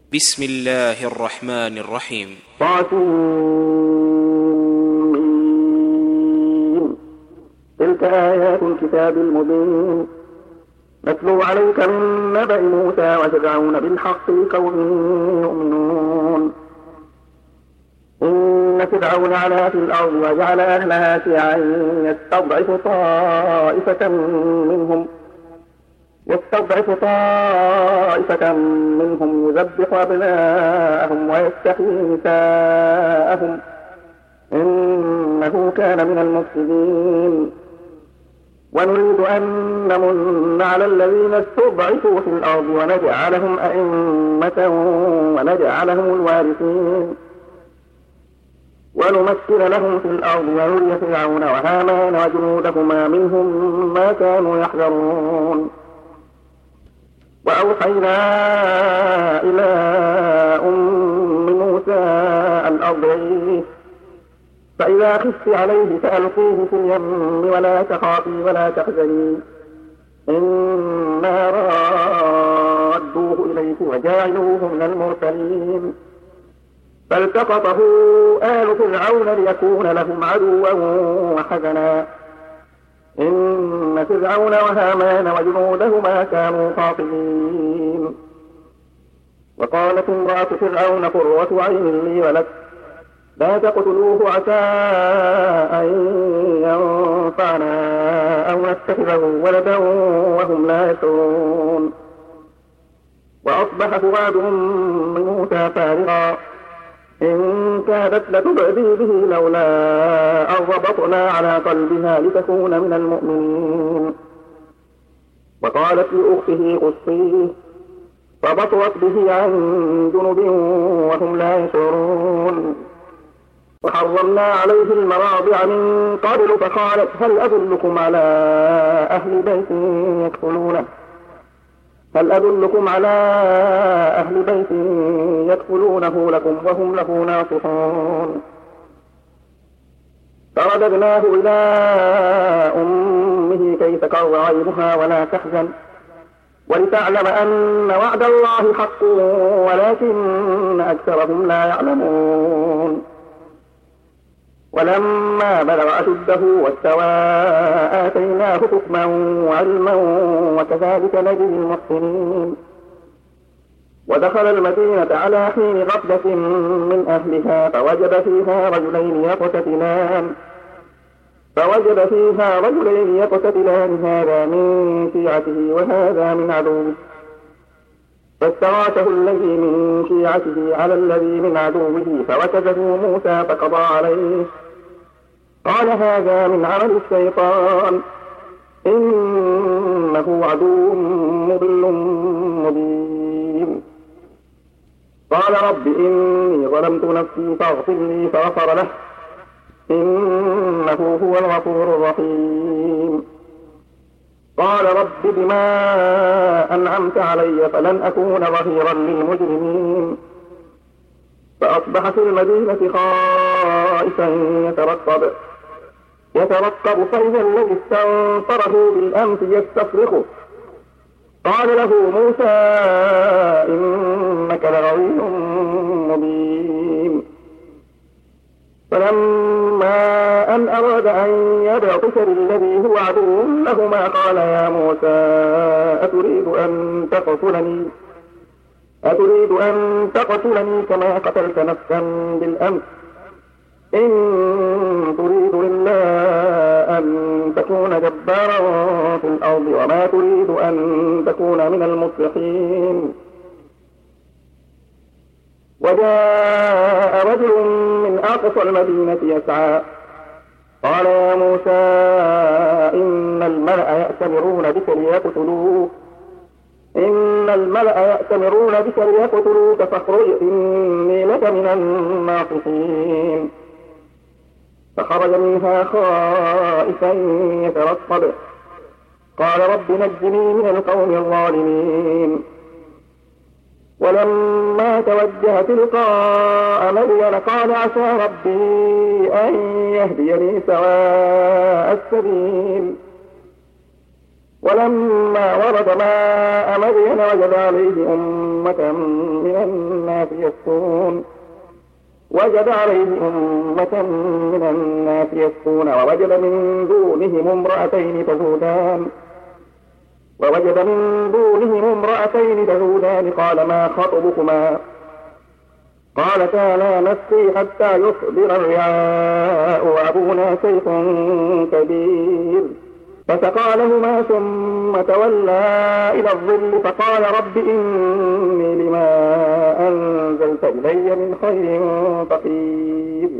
بسم الله الرحمن الرحيم. تلك آيات الكتاب المبين نتلو عليك من نبأ موسى وفرعون بالحق لقوم يؤمنون. إن فرعون علا في الأرض وجعل أهلها شيعا يستضعف طائفة منهم يذبح أبناءهم ويستحيي نساءهم إنه كان من المفسدين. ونريد أن نمن على الذين استضعفوا في الأرض ونجعلهم أئمة ونجعلهم الوارثين ونمكن لهم في الأرض ونري فرعون وهامان وجنودهما منهم ما كانوا يحذرون. وأوحينا إلى أم موسى أن أرضعيه فإذا خفت عليه فألقيه في اليم ولا تخافي ولا تحزني إنا رادوه إليك وجاعلوه من المرسلين. فالتقطه آل فرعون ليكون لهم عدوا وحزنا إن فرعون وهامان وجنودهما كانوا خاطئين. وقالت امرأة فرعون قرة عين لي ولك لا تقتلوه عسى أن ينفعنا أو نتخذه ولدا وهم لا يشعرون. وأصبح فؤاد أم موسى فارغا إن كادت لتبدي به لولا أن ربطنا على قلبها لتكون من المؤمنين. وقالت لأخته قصيه فبطرت به عن جنب وهم لا يشعرون. وحرمنا عليه المراضع من قبل فقالت هل أدلكم على أهل بيت يكفلونه لكم وهم له ناصحون. فرددناه إلى أمه كي تقر عينها ولا تحزن ولتعلم أن وعد الله حق ولكن أكثرهم لا يعلمون. ولما بلغ أشده واستوى آتيناه حكما وعلما وكذلك نجزي المحسنين. ودخل المدينة على حين غفلة من أهلها فوجد فيها رجلين يقتتلان هذا من شيعته وهذا من عدوه فاستغاثه الذي من شيعته على الذي من عدوه فوكزه موسى فقضى عليه قال هذا من عمل الشيطان إنه عدو مضل مبين. قال رب إني ظلمت نفسي فاغفر لي فغفر له إنه هو الغفور الرحيم. قال رب بما أنعمت علي فلن أكون ظهيرا للمجرمين. فأصبح في المدينة خائفا يترقب فإذا الذي استنصره بالأمس يستصرخه قال له موسى إنك لغوي مبين. فلما أن أراد أن يبطش بالذي هو عدو لهما قال يا موسى أتريد أن تقتلني كما قتلت نفسا بالأمس إن تريد إلا أن تكون جبارا في الأرض وما تريد أن تكون من المصلحين. وجاء رجل من أقصى المدينة يسعى قال يا موسى إن الملأ يأتمرون بك ليقتلوك فاخرج إني لك من الناصحين. فخرج منها خائفا يترقب قال رب نجني من القوم الظالمين. ولما توجه تلقاء مدين قال عسى ربي أن يهديني سواء السبيل. ولما ورد ماء مدين وجد عليه أمة من يسقون وجد عليه أمة من الناس يسقون ووجد من دونهم امرأتين تذودان قال ما خطبكما قالتا لا نسقي حتى يصدر الرعاء وأبونا شيخ كبير فسقى لهما ثم تولى إلى الظل فقال رب إني لما أنزلت إلي من خير فقير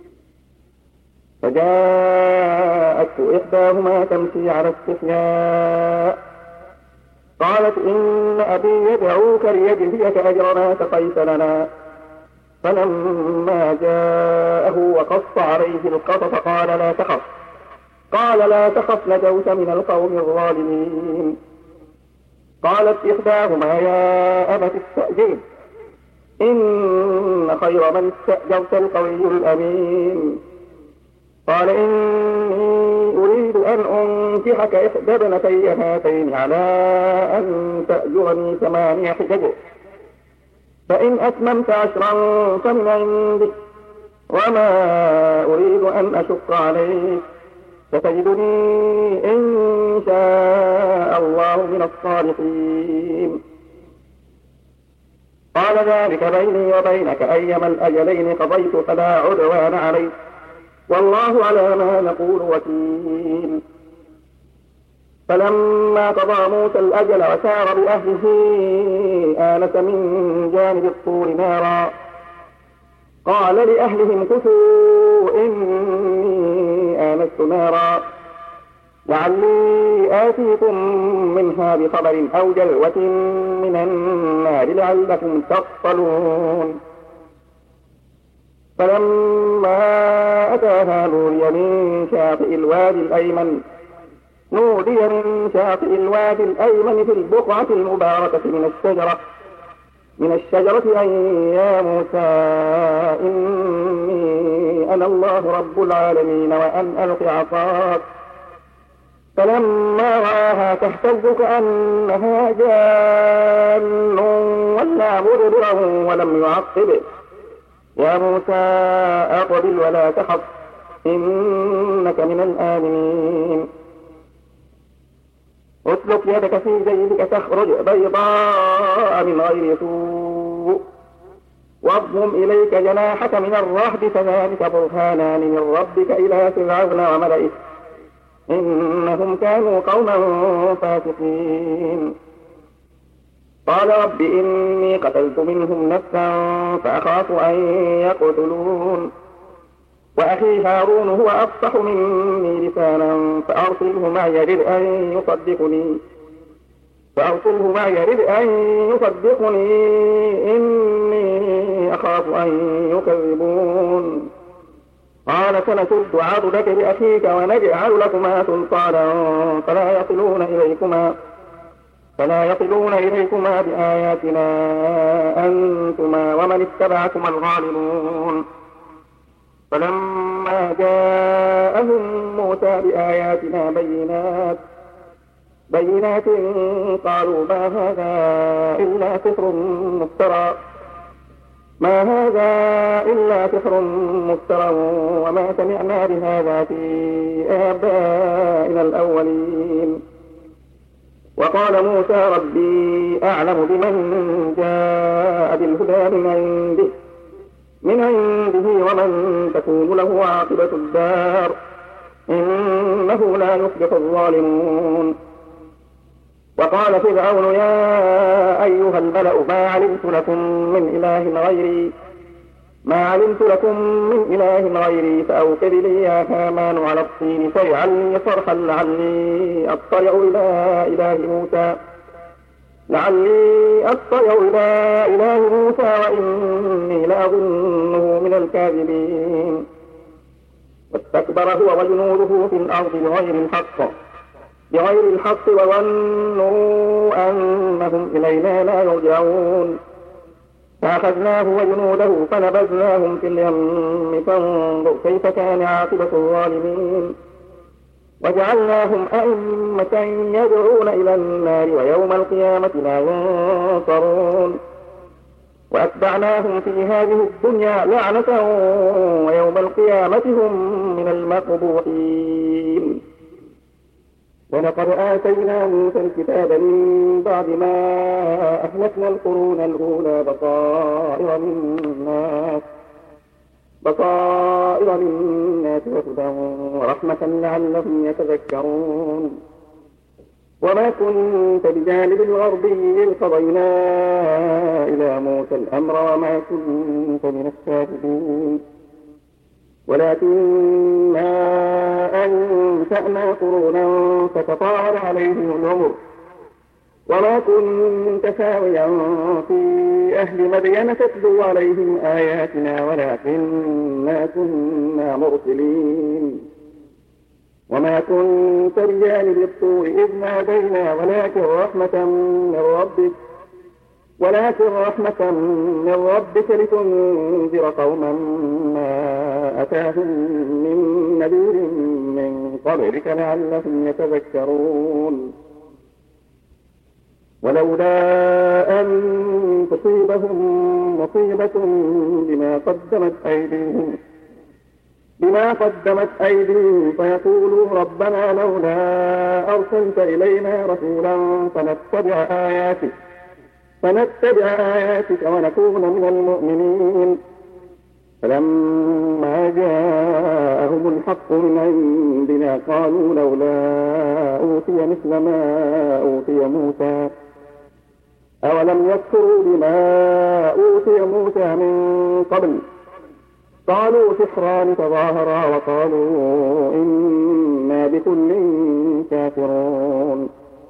فجاءته إحداهما تمشي على استحياء قالت إن أبي يدعوك ليجزيك أجر ما سقيت لنا فلما جاءه وقص عليه القصص قال لا تخف نجوت من القوم الظالمين قالت إحداهما يا أبت استأجره إن خير من استأجرت القوي الأمين قال إني أريد أن أنكحك إحدى ابنتي هاتين على أن تأجرني 8 حجج فإن أتممت 10 فمن عندك وما أريد أن أشق عليك ستجدني إن شاء الله من الصالحين قال ذلك بيني وبينك أيما الأجلين قضيت فلا عدوان علي والله على ما نقول وكيل فلما قضى موسى الأجل وسار بأهله آنس من جانب الطور نارا قال لأهلهم كثوا إني آنست نارا لعلي آتيكم منها بخبر أو جلوة من النار لعلكم تصطلون فلما أتاها نودي من شاطئ الوادي الأيمن في البقعة المباركة من الشجرة أن يا موسى إني أنا الله رب العالمين وأن ألق عصاك فلما رآها تهتز كأنها جان ولا مدبرا ولم يعقب يا موسى أقبل ولا تخف إنك من الآمنين اسلك يدك في جيبك تخرج بيضاء من غير سوء واضم إليك جناحك من الرهب فذلك برهانان من ربك إلى فرعون وملئه إنهم كانوا قوما فاسقين قال رب إني قتلت منهم نفسا فأخاف أن يقتلون وأخي هارون هو أفصح مني لسانا فأرسله معي يرد أن يصدقني إني أخاف أن يكذبون قال سنشد عضدك بأخيك ونجعل لكما سلطانا فلا يصلون إليكما بآياتنا أنتما ومن اتبعكما الغالبون فلما جاءهم موسى بآياتنا بينات قالوا ما هذا إلا سحر مفترى وما سمعنا بهذا في آبائنا الأولين وقال موسى ربي أعلم بمن جاء بالهدى من عنده ومن تكون له عاقبة الدار إنه لا يفلح الظالمون وقال فرعون يا أيها الملأ ما علمت لكم من إله غيري فأوقد لي يا هامان على الطين فاجعل لي صرحا لعلي أطلع إلى إله موسى وإني لأظنه من الكاذبين واستكبر هو وجنوده في الأرض بغير الحق وظنوا أنهم إلينا لا يرجعون فأخذناه وجنوده فنبذناهم في اليم فانظر كيف كان عاقبة الظالمين وجعلناهم أئمة يدعون إلى النار ويوم القيامة لا ينصرون وأتبعناهم في هذه الدنيا لعنة ويوم القيامة هم من المقبوحين. ولقد آتينا موسى الكتاب من بعد ما أهلكنا القرون الأولى بصائر للناس وهدى ورحمة لعلهم يتذكرون. وما كنت بجانب الغربي إذ قضينا إلى موسى الأمر وما كنت من الشاهدين ولكننا أنشأنا قرونا فتطاول عليهم العمر وما كنت ساويا في أهل مدين تتلو عليهم آياتنا ولكننا كنا مرسلين. وما كنت بجانب الطور إذ نادينا ولكن رحمة من ربك لتنذر قوما ما أتاهم من نذير من قبلك لعلهم يتذكرون. ولولا أن تصيبهم مصيبة بما قدمت أيديهم فيقولوا ربنا لولا أرسلت إلينا رسولا فنتبع آياتك ونكون من المؤمنين. فلما جاءهم الحق من عندنا قالوا لولا أوتي مثل ما أوتي موسى أولم يكفروا بما أوتي موسى من قبل قالوا سحران تظاهرا وقالوا إنا بكل كافرون.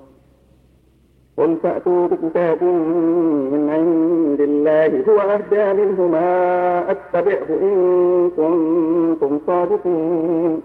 قل فأتوا بكتاب من عند الله هو أهدى منهما أتبعه إن كنتم صادقين.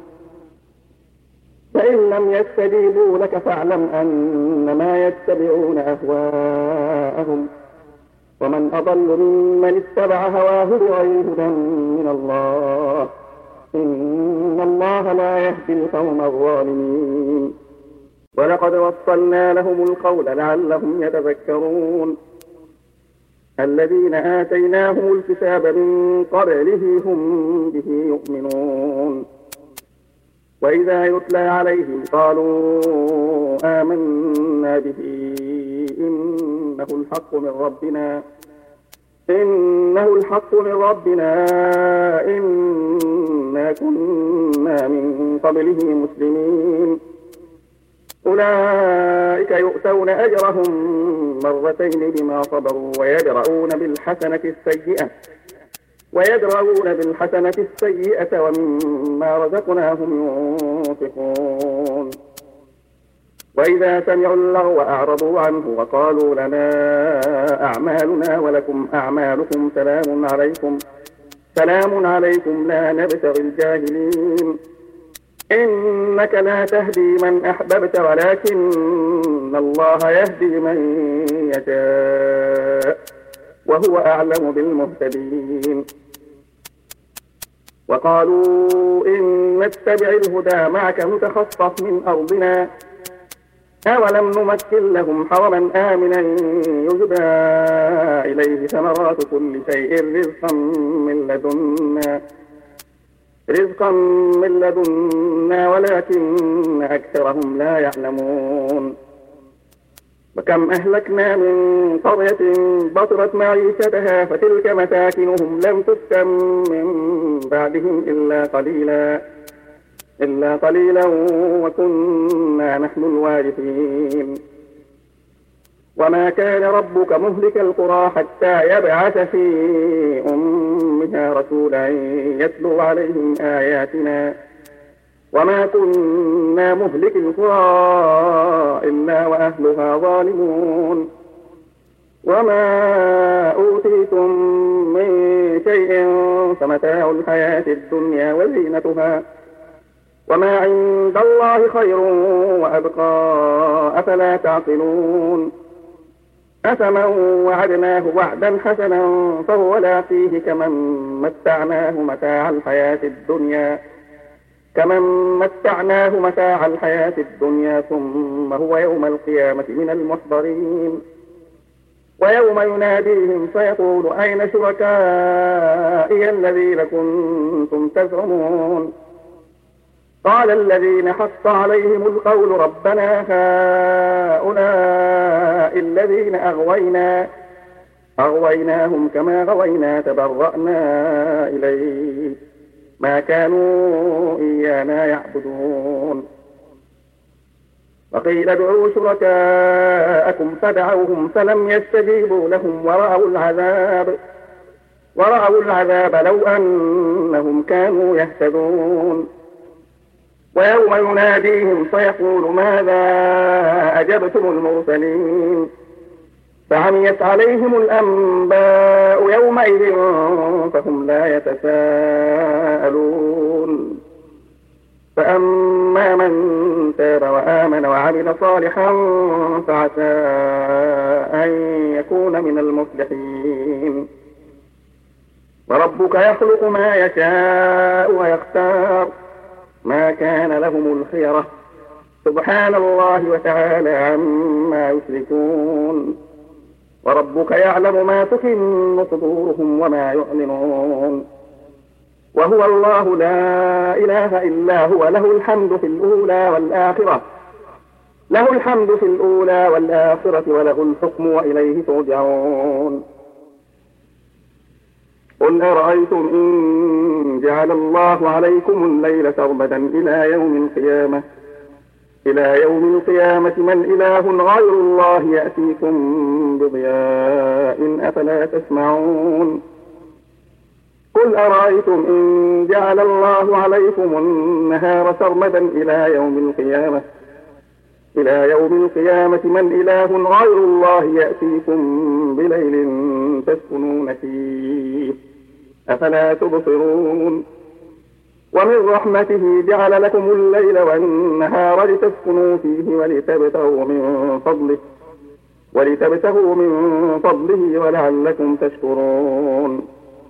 فإن لم يستجيبوا لك فاعلم أنما يتبعون أهواءهم ومن أضل ممن اتبع هواه بغير هدى من الله إن الله لا يهدي القوم الظالمين. ولقد وصلنا لهم القول لعلهم يتذكرون. الذين آتيناهم الكتاب من قبله هم به يؤمنون. وإذا يتلى عليهم قالوا آمنا به إنه الحق من ربنا إنا كنا من قبله مسلمين. أولئك يؤتون أجرهم مرتين بما صبروا ويدرؤون بالحسنة السيئة ومما رزقناهم ينفقون. وإذا سمعوا اللغو أعرضوا عنه وقالوا لنا أعمالنا ولكم أعمالكم سلام عليكم لا نبتغي الجاهلين. إنك لا تهدي من أحببت ولكن الله يهدي من يشاء وهو أعلم بالمهتدين. وقالوا إن نتبع الهدى معك نتخطف من أرضنا أولم نمكن لهم حرما آمنا يجبى إليه ثمرات كل شيء رزقا من لدنا ولكن أكثرهم لا يعلمون. وكم أهلكنا من قرية بطرت معيشتها فتلك مساكنهم لم تسكن من بعدهم إلا قليلا وكنا نحن الوارثين. وما كان ربك مهلك القرى حتى يبعث في أمها رسولا يتلو عليهم آياتنا وما كنا مهلك القرى إلا وأهلها ظالمون. وما أوتيتم من شيء فمتاع الحياة الدنيا وزينتها وما عند الله خير وأبقى أفلا تعقلون. أفمن وعدناه وعدا حسنا فهو لاقيه كمن متعناه متاع الحياة الدنيا ثم هو يوم القيامة من المحضرين. ويوم يناديهم فيقول أين شركائي الذين كنتم تزعمون قال الذين حق عليهم القول ربنا هؤلاء الذين أغويناهم كما غوينا تبرأنا إليك ما كانوا إيانا يعبدون وقيل ادعوا شركاءكم فدعوهم فلم يستجيبوا لهم ورأوا العذاب لو أنهم كانوا يهتدون ويوم يناديهم فيقول ماذا أجبتم المرسلين فعميت عليهم الأنباء يومئذ فهم لا يتساءلون فأما من تاب وآمن وعمل صالحا فعسى أن يكون من المفلحين وربك يخلق ما يشاء ويختار ما كان لهم الخيرة سبحان الله وتعالى عما يشركون وربك يعلم ما تكن صدورهم وما يعلنون وهو الله لا إله إلا هو له الحمد في الأولى والآخرة وله الحكم وإليه ترجعون قل أرأيتم إن جعل الله عليكم الليل سرمدا إلى يوم القيامة من إله غير الله يأتيكم بضياء أفلا تسمعون قل أرأيتم إن جعل الله عليكم النهار سرمدا إلى يوم القيامة من إله غير الله يأتيكم بليل تسكنون فيه أفلا تبصرون ومن رحمته جعل لكم الليل والنهار لتسكنوا فيه ولتبتغوا من فضله ولعلكم تشكرون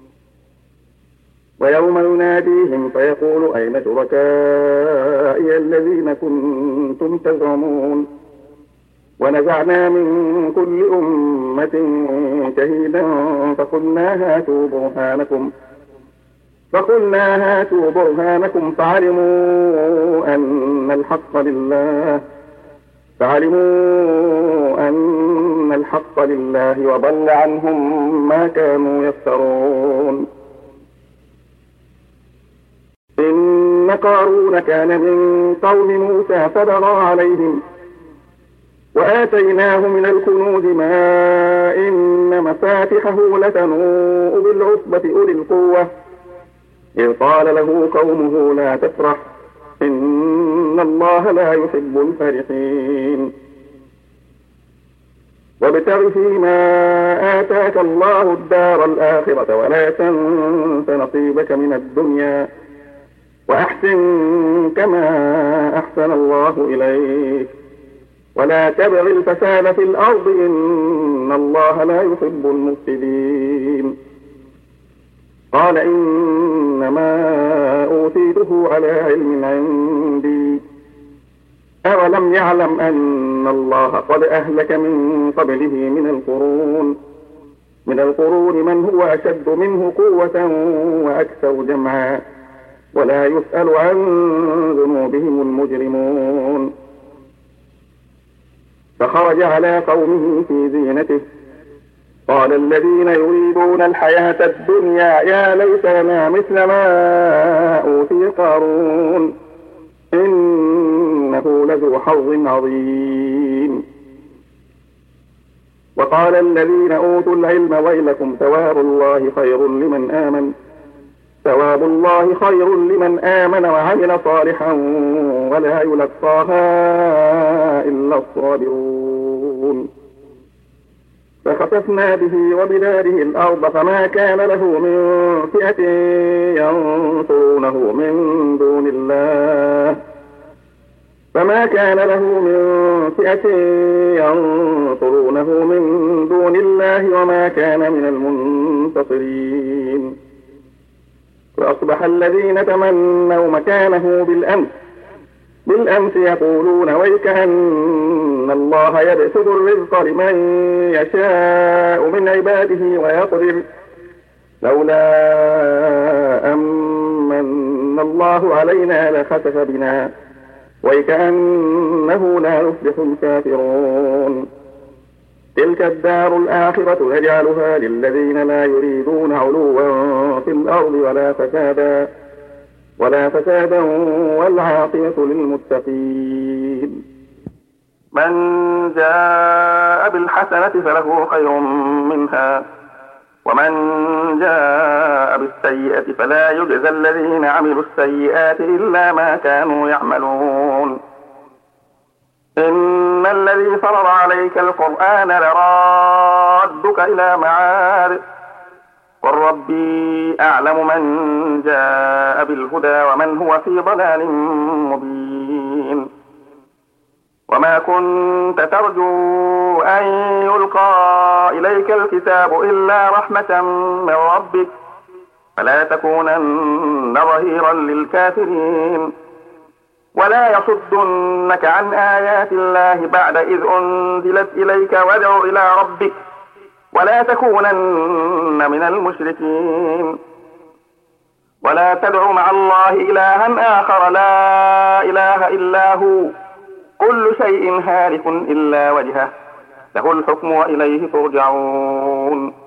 ويوم يناديهم فيقول أين شركائي الذين كنتم تزعمون ونزعنا من كل أمة شهيدا فقلنا هاتوا برهانكم فعلموا أن الحق لله وضل عنهم ما كانوا يفترون إن قارون كان من قوم موسى فبغى عليهم وآتيناه من الكنوز ما إن مفاتحه لتنوء بالعصبة أولي القوة إذ قال له قومه لا تفرح إن الله لا يحب الفرحين وابتغ فيما آتاك الله الدار الآخرة ولا تنس نصيبك من الدنيا وأحسن كما أحسن الله إليك ولا تبغ الفساد في الأرض إن الله لا يحب المفسدين قال إنما أوتيته على علم عندي أولم يعلم أن الله قد أهلك من قبله من القرون من هو أشد منه قوة وأكثر جمعا ولا يسأل عن ذنوبهم المجرمون فخرج على قومه في زينته قال الذين يريدون الحياة الدنيا يا ليت لنا مثل ما أوتي قارون إنه لذو حظ عظيم وقال الذين أوتوا العلم ويلكم ثواب الله خير لمن آمن وعمل صالحا ولا يلقاها إلا الصابرون فخسفنا به وبداره الأرض فما كان له من فئة ينصرونه من دون الله وما كان من المنتصرين فأصبح الذين تمنوا مكانه بالأمس يقولون ويك أن إن الله يبسط الرزق لمن يشاء من عباده ويقدر لولا أمن الله علينا لخسف بنا وكأنه لا يفلح الكافرون تلك الدار الآخرة نجعلها للذين لا يريدون علوا في الأرض ولا فسادا والعاقبة للمتقين من جاء بالحسنة فله خير منها ومن جاء بالسيئة فلا يجزى الذين عملوا السيئات إلا ما كانوا يعملون إن الذي فرض عليك القرآن لرادك إلى معاد قل ربي أعلم من جاء بالهدى ومن هو في ضلال مبين وما كنت ترجو أن يلقى إليك الكتاب إلا رحمة من ربك فلا تكونن ظهيرا للكافرين ولا يصدنك عن آيات الله بعد إذ أنزلت إليك وادع إلى ربك ولا تكونن من المشركين ولا تدع مع الله إلها آخر لا إله إلا هو كل شيء هالك إلا وجهه له الحكم وإليه ترجعون